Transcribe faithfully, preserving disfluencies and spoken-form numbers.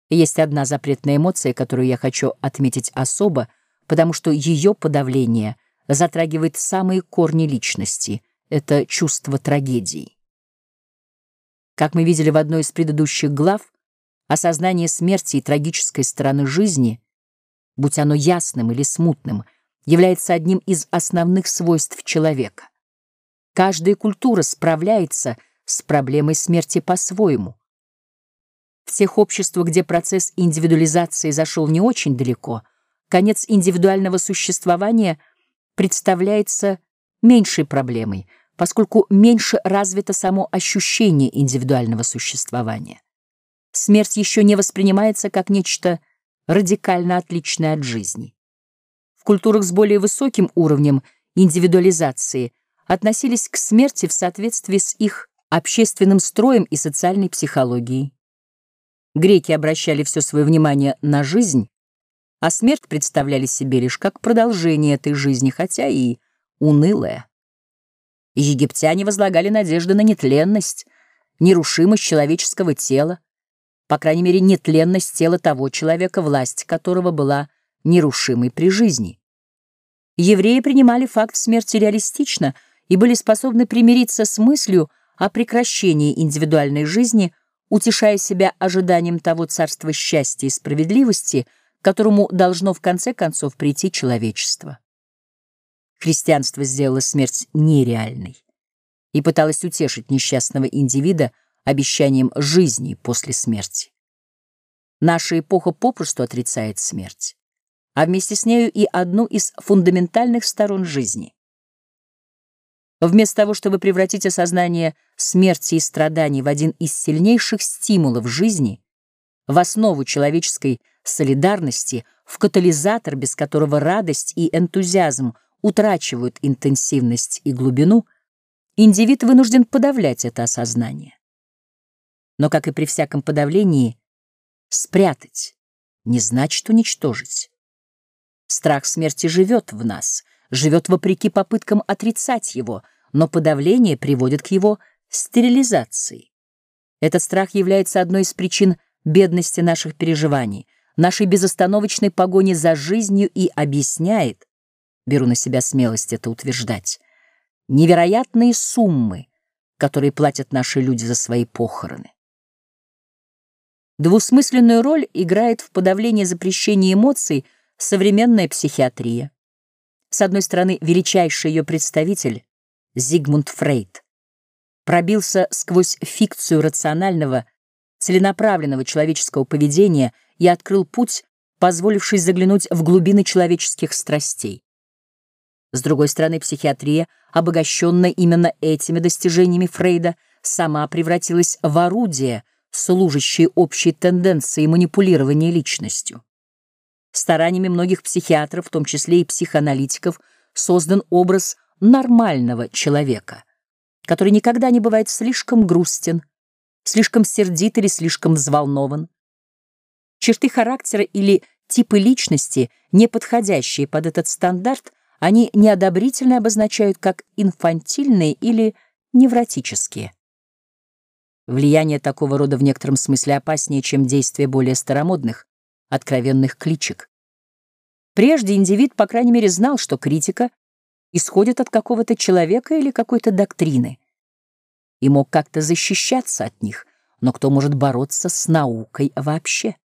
Есть одна запретная эмоция, которую я хочу отметить особо, потому что ее подавление затрагивает самые корни личности. Это чувство трагедии. Как мы видели в одной из предыдущих глав, осознание смерти и трагической стороны жизни, будь оно ясным или смутным, является одним из основных свойств человека. Каждая культура справляется с проблемой смерти по-своему. В тех обществах, где процесс индивидуализации зашел не очень далеко, конец индивидуального существования представляется меньшей проблемой, поскольку меньше развито само ощущение индивидуального существования. Смерть еще не воспринимается как нечто радикально отличное от жизни. В культурах с более высоким уровнем индивидуализации относились к смерти в соответствии с их общественным строем и социальной психологией. Греки обращали все свое внимание на жизнь, а смерть представляли себе лишь как продолжение этой жизни, хотя и унылое. Египтяне возлагали надежды на нетленность, нерушимость человеческого тела, по крайней мере, нетленность тела того человека, власть которого была нерушимой при жизни. Евреи принимали факт смерти реалистично и были способны примириться с мыслью о прекращении индивидуальной жизни, утешая себя ожиданием того царства счастья и справедливости, к которому должно в конце концов прийти человечество. Христианство сделало смерть нереальной и пыталось утешить несчастного индивида обещанием жизни после смерти. Наша эпоха попросту отрицает смерть, а вместе с нею и одну из фундаментальных сторон жизни. Вместо того, чтобы превратить осознание смерти и страданий в один из сильнейших стимулов жизни, в основу человеческой солидарности, в катализатор, без которого радость и энтузиазм утрачивают интенсивность и глубину, индивид вынужден подавлять это осознание. Но, как и при всяком подавлении, спрятать не значит уничтожить. Страх смерти живет в нас, живет вопреки попыткам отрицать его, но подавление приводит к его стерилизации. Этот страх является одной из причин бедности наших переживаний, нашей безостановочной погони за жизнью и объясняет, беру на себя смелость это утверждать, невероятные суммы, которые платят наши люди за свои похороны. Двусмысленную роль играет в подавлении запрещения эмоций современная психиатрия. С одной стороны, величайший ее представитель, Зигмунд Фрейд, пробился сквозь фикцию рационального, целенаправленного человеческого поведения и открыл путь, позволивший заглянуть в глубины человеческих страстей. С другой стороны, психиатрия, обогащенная именно этими достижениями Фрейда, сама превратилась в орудие, служащее общей тенденцией манипулирования личностью. Стараниями многих психиатров, в том числе и психоаналитиков, создан образ нормального человека, который никогда не бывает слишком грустен, слишком сердит или слишком взволнован. Черты характера или типы личности, не подходящие под этот стандарт, они неодобрительно обозначают как инфантильные или невротические. Влияние такого рода в некотором смысле опаснее, чем действия более старомодных, откровенных кличек. Прежде индивид, по крайней мере, знал, что критика исходит от какого-то человека или какой-то доктрины, и мог как-то защищаться от них, но кто может бороться с наукой вообще?